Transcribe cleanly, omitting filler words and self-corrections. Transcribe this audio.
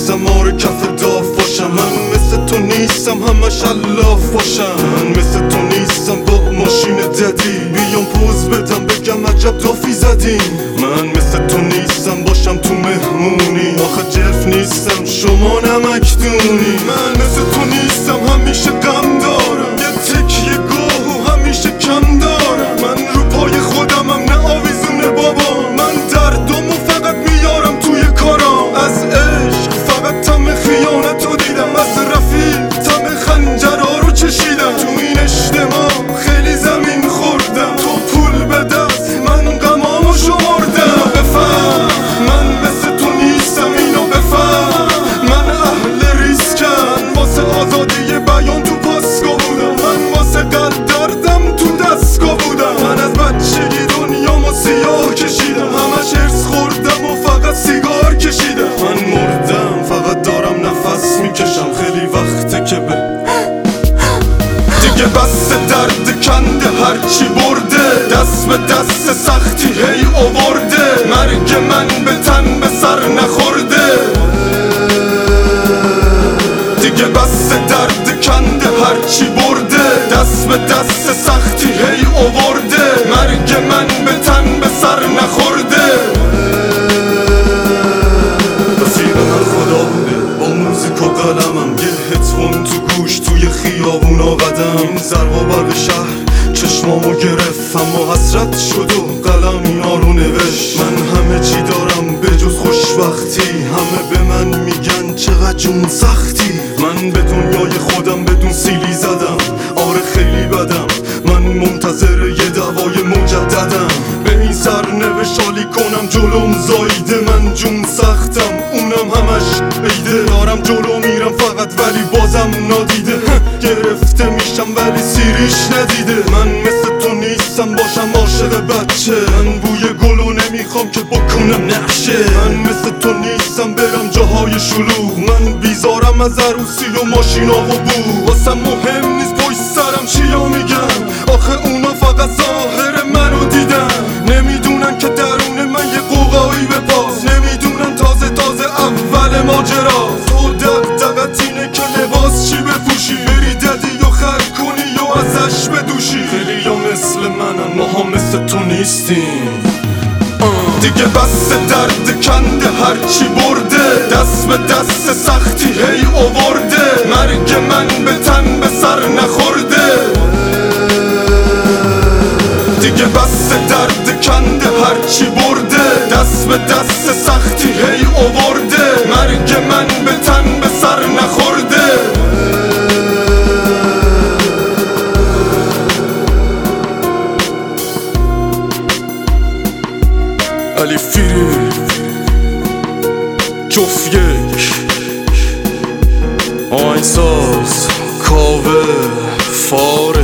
نیستم آره کف داف باشم، من مثل تو نیستم همش الاف باشم، من مثل تو نیستم با ماشین ددی بیام پوز بدم بگم عجب دافی زدیم، من مثل تو نیستم باشم تو مهمونی آخه جف نیستم شما نمکدونی، من مثل تو نیستم همیشه غم دارم یه تکیه گاه و همیشه کم دارم، من رو پای خودمم نه آویزونه بابا، من دردمو فقط میارم توی کارم، از عشق فقط تم خیانت رو دیدم، از رفیق تم خنجرها رو چشیدم، تو این اجتماع خیلی زمین خوردم، تو پول به دست من غمامو شمردم، اینو بفهم من مثل تو نیستم، اینو بفهم من اهل ریسکم، واسه آزادی بیان تو پاسکو بودم، من واسه قلب دردم تو دستگاه بودم، من از بچگی دنیامو سیاه کشیدم، همش ارس خوردم و فقط سیگار کشیدم، من مردم فقط دارم نفس میکشم، خیلی وقته که دیگه بس درد کنده هرچی برده، دست به دست سختی هی آورده، مرگ من به تن به سر نخورده، دیگه بس درد کنده هرچی برده، دست به دست سختی هی آورده، مرگ من به تن به سر نخورده، رفیق من خدا بوده با موزیک و قلمم، یه هدفون تو گوش توی خیابونا قدم، این ضرب و برق شهر چشمامو گرفت اما حسرت شد و قلم اینا رو نوشت، من همه چی دارم به جز خوشبختی، همه به من میگن چقدر جون سختی، من به دنیای خودم بدون سیلی زدم، آره خیلی بدم، من منتظر یه دوای مجددم، به این سرنوشت عالی کنم جلوم زایده، من جون سختم اونم همش عیده، دارم جلو میرم فقط ولی بازم نادیده، گرفته میشم ولی سیریش ندیده، من مثل تو نیستم باشم عاشق بچه، من بوی گلو نمیخوام که بکنم نقشه، من مثل تو نیستم برم جاهای شلوغ، من بیزارم از عروسی و ماشینا و بو، واسم مهم نیست پشت سرم چیا میگن، آخه اونا فقط ظاهر منو دیدن، نمیدونن که درون من یه قوقایی به پاس، نمیدونن تازه اول ماجراست، و دقدقت اینه که لباس چی بپوشی، بری ددی و خر کنی و ازش بدوشی، خیلی ها مثل منن ماها مثل تو نیستیم، دیگه بس درد کنده هرچی برده، دست به دست سختی هی آورده، مرگ من به تن به سر نخورده، دیگه بس درد کنده هرچی برده، دست به دست سختی هی آورده، مرگ من به تن به سر نخورده، علی فیری جفت یک آهنگساز کاوه فاره